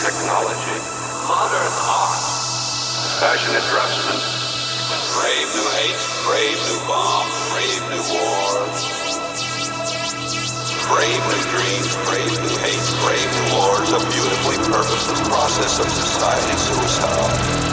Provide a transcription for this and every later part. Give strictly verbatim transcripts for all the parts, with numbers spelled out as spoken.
technology, modern art, passionate draftsmen, brave new hate, brave new bomb, brave new war, brave new dreams, brave new hate, brave new wars, a beautifully purposeless process of society suicide.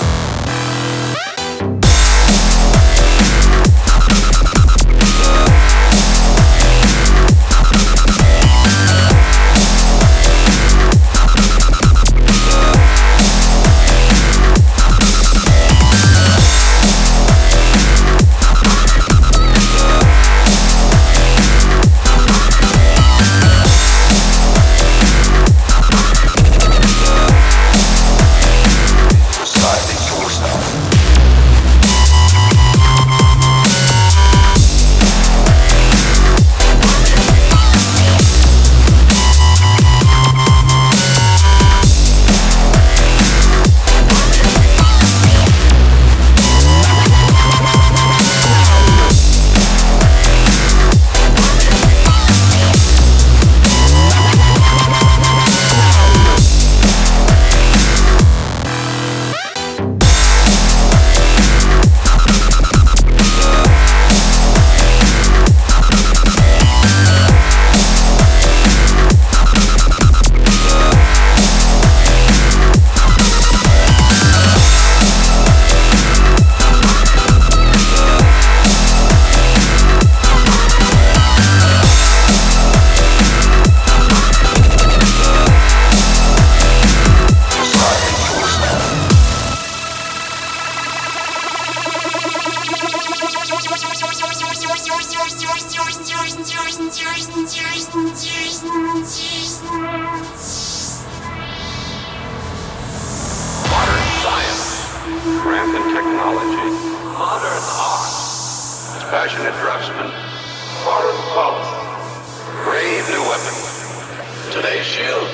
Modern science, rampant technology, modern art, passionate draftsmen, foreign policy, brave new weapons, today's shield,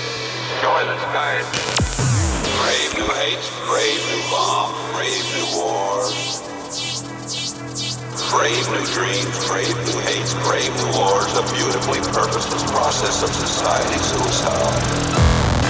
joy the skies, brave new hate, brave new bomb, brave new war, brave new dreams, brave new hates, brave new wars, a beautifully purposeless process of society suicide.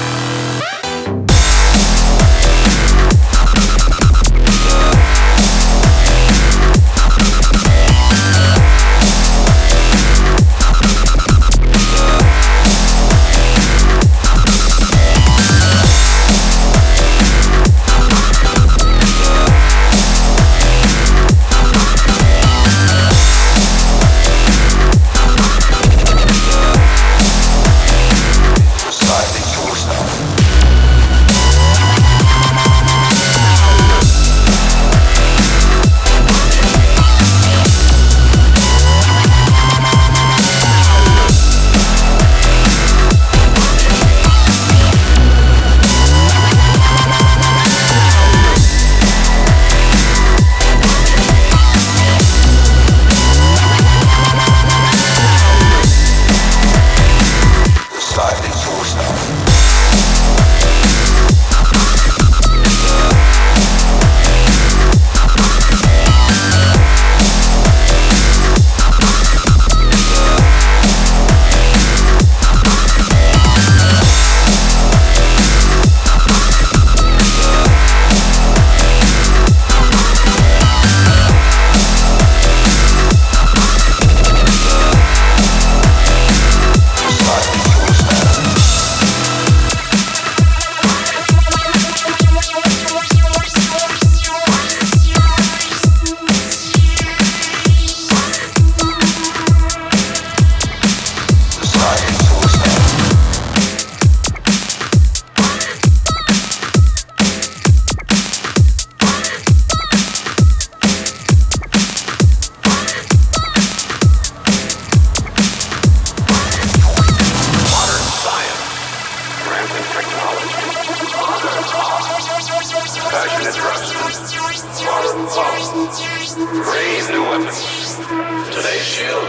Brave new weapons. Today's shield.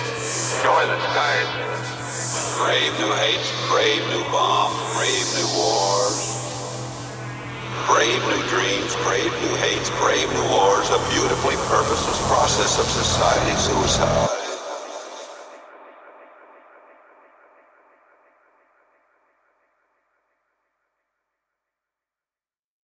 Joy the skies. Brave new hate. Brave new bomb. Brave new wars. Brave new dreams. Brave new hates. Brave new wars. A beautifully purposeless process of society suicide.